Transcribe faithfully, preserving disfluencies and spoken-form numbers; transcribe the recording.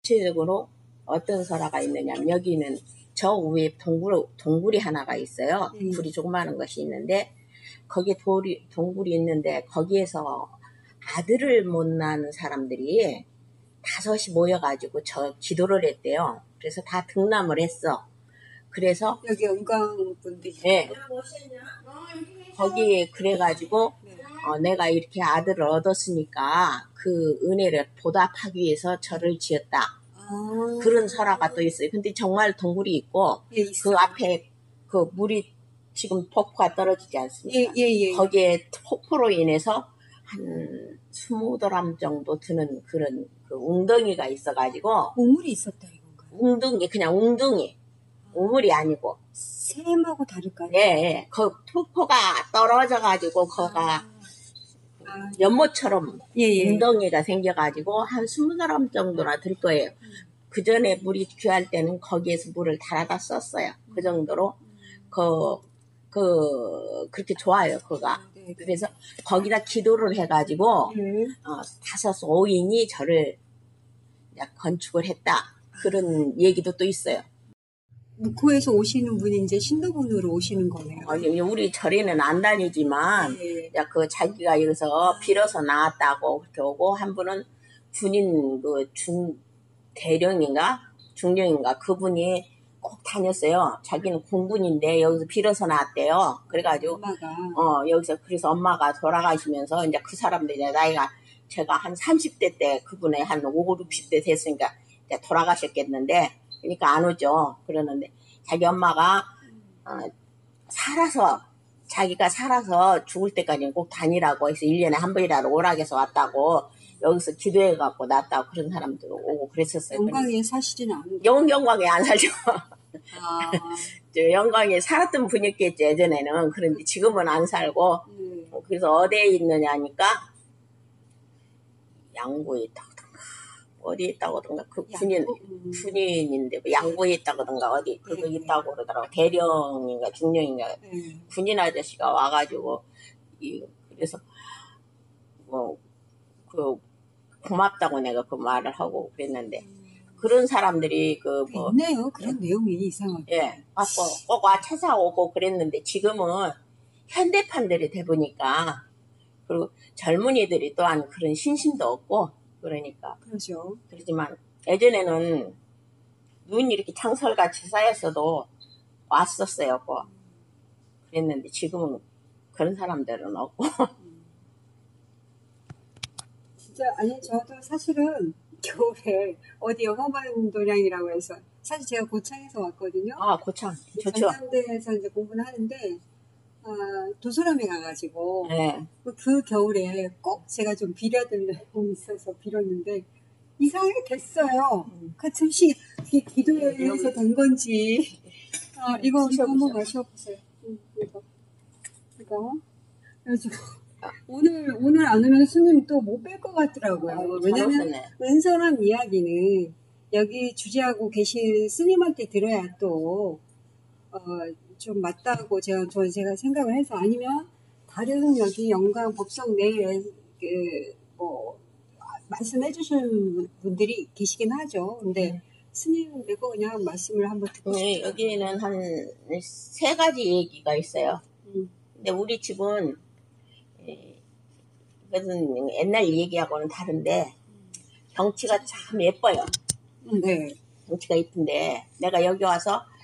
구체적으로 어떤 설화가 있느냐면 여기는 저 위에 동굴, 동굴이 하나가 있어요. 네. 굴이 조그마한 것이 있는데 거기에 돌이, 동굴이 있는데 거기에서 아들을 못 낳은 사람들이 다섯이 모여가지고 저 기도를 했대요. 그래서 다 등남을 했어. 그래서 여기 영광 분들이. 네. 거기에 그래가지고 네. 어, 내가 이렇게 아들을 얻었으니까 그 은혜를 보답하기 위해서 절을 지었다. 아. 그런 설화가 또 있어요. 근데 정말 동굴이 있고 예, 그 있어요. 앞에 그 물이 지금 폭포가 떨어지지 않습니까? 예, 예, 예. 거기에 폭포로 인해서 한 스무 드람 정도 드는 그런 그 웅덩이가 있어가지고 우물이 있었다 이건가요? 웅덩이 그냥 웅덩이 우물이 아니고 샘하고 다를까요? 예, 예. 그 폭포가 떨어져가지고 거가 아, 연못처럼 예, 예. 웅덩이가 생겨가지고 한 스무 사람 정도나 들 거예요. 그 전에 물이 귀할 때는 거기에서 물을 달아다 썼어요. 그 정도로 그, 그, 그렇게 좋아요, 그가. 네, 네. 그래서 거기다 기도를 해가지고, 네. 어, 다섯 오인이 저를 건축을 했다. 그런 얘기도 또 있어요. 묵호에서 오시는 분이 이제 신도분으로 오시는 거네요. 아니, 우리 절에는 안 다니지만, 네. 야, 그 자기가 여기서 빌어서 나왔다고 그렇게 오고, 한 분은 군인 그 중, 대령인가? 중령인가? 그분이 꼭 다녔어요. 자기는 공군인데 여기서 빌어서 나왔대요. 그래가지고, 엄마가. 어, 여기서, 그래서 엄마가 돌아가시면서, 이제 그 사람들, 이제 나이가, 제가 한 삼십 대 때 그분의 한 오, 육십 대 됐으니까, 이제 돌아가셨겠는데, 그러니까 안 오죠. 그러는데, 자기 엄마가, 어, 살아서, 자기가 살아서 죽을 때까지는 꼭 다니라고 해서 일 년에 한 번이라도 오락에서 왔다고, 여기서 기도해갖고 났다고 그런 사람들 오고 그랬었어요. 영광에 사시지는 않은 영, 영광에 안 살죠. 아. 저 영광에 살았던 분이었겠죠, 예전에는. 그런데 지금은 안 살고, 네. 그래서 어디에 있느냐 하니까, 양구에 있다고든가, 어디에 있다고든가, 그 군인, 양구? 음. 군인인데, 뭐 양구에 있다고든가, 어디, 그거 네. 있다고 그러더라고. 대령인가, 중령인가, 네. 군인 아저씨가 와가지고, 이, 그래서, 뭐, 그, 고맙다고 내가 그 말을 하고 그랬는데, 그런 사람들이 그 뭐, 있네요. 그런 내용이 이상하게. 예, 갖고 꼭 와 찾아오고 그랬는데, 지금은 현대판들이 돼 보니까, 그리고 젊은이들이 또한 그런 신심도 없고, 그러니까. 그러죠. 그렇지만, 예전에는 눈이 이렇게 창설같이 쌓였어도 왔었어요, 뭐. 그랬는데, 지금은 그런 사람들은 없고. 진짜, 아니, 저도 사실은 겨울에 어디 영어반 도량이라고 해서, 사실 제가 고창에서 왔거든요. 아, 고참. 좋죠. 전남대에서 이제 공부를 하는데, 아, 도서람에 가가지고, 예. 그 겨울에 꼭 제가 좀 빌어드릴 내용이 있어서 빌었는데, 이상하게 됐어요. 그 즉시 기도해서 된 건지. 아, 이거, 이거 한번 마셔보세요. 음, 이거. 이거. 그래가지고, 오늘, 오늘 안 오면 스님 또 못 뵐 것 같더라고요. 아유, 왜냐면, 잘하셨네. 은선한 이야기는 여기 주재하고 계신 스님한테 들어야 또, 어, 좀 맞다고 제가, 저 제가 생각을 해서, 아니면 다른 여기 영광 법성 내에, 그, 뭐, 말씀해 주시는 분들이 계시긴 하죠. 근데 네. 스님 내고 그냥 말씀을 한번 듣고 네, 싶어요. 여기는 한 세 가지 얘기가 있어요. 음. 근데 우리 집은, 예, 이것은 옛날 얘기하고는 다른데, 경치가 참 예뻐요. 네. 경치가 예쁜데, 내가 여기 와서